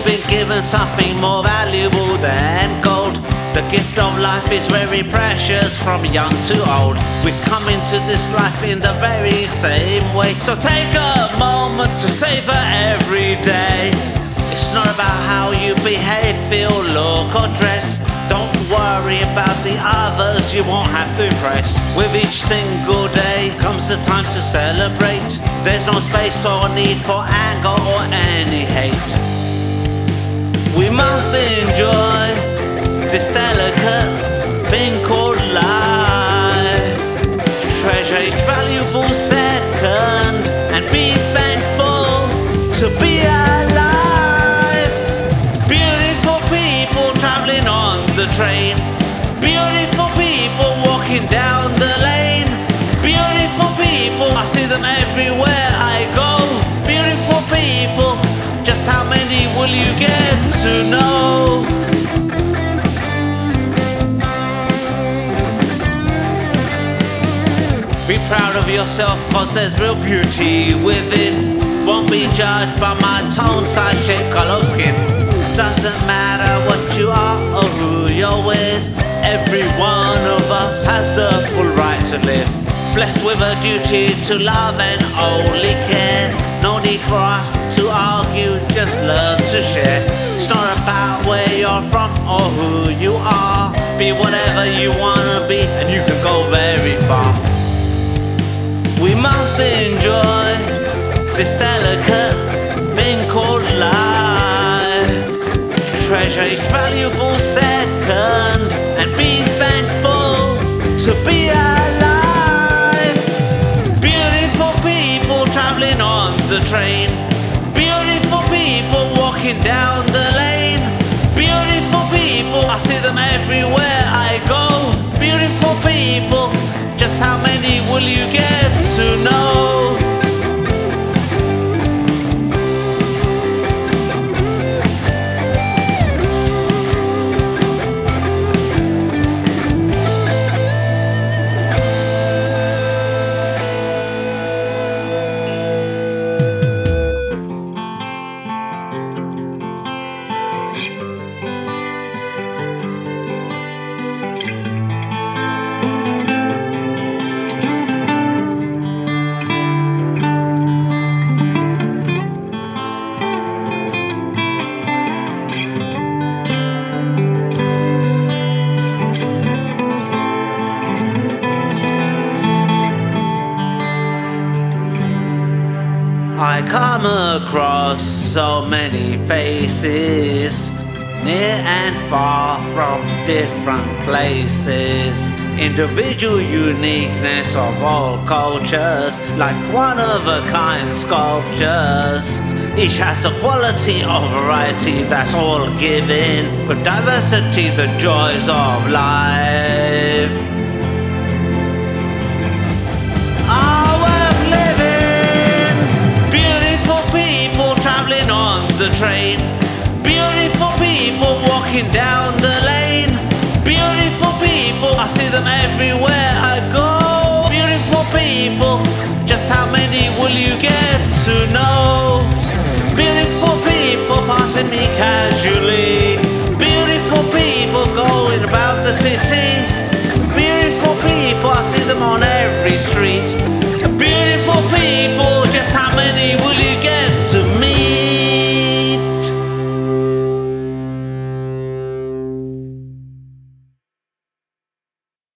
been given something more valuable than gold. The gift of life is very precious from young to old. We come into this life in the very same way. So take a moment to savor every day. It's not about how you behave, feel, look or dress. Don't worry about the others you won't have to impress. With each single day comes the time to celebrate. There's no space or need for anger or any hate. We must enjoy this delicate thing called life. Treasure each valuable second and be thankful to be alive. Beautiful people traveling on the train. Beautiful people walking down the lane. Beautiful people, I see them everywhere I go. Beautiful people, just how many will you get to know? Be proud of yourself, cause there's real beauty within. Won't be judged by my tone, size, shape, color of skin. Doesn't matter what you are or who you're with. Every one of us has the full right to live. Blessed with a duty to love and only care. No need for us to argue, just learn to share. It's not about where you're from or who you are. Be whatever you wanna be and you can go very far. We must enjoy this delicate thing called life. Treasure each valuable second and be thankful to be alive. Beautiful people traveling on the train. Beautiful people walking down the lane. Beautiful people, I see them everywhere I go. Beautiful people, just how many will you get to know? I come across so many faces, near and far from different places. Individual uniqueness of all cultures, like one-of-a-kind sculptures. Each has the quality of variety that's all given, with diversity the joys of life. Traveling on the train. Beautiful people walking down the lane. Beautiful people, I see them everywhere I go. Beautiful people, just how many will you get to know? Beautiful people passing me casually. Beautiful people going about the city. Beautiful people, I see them on every street. Beautiful people, just how many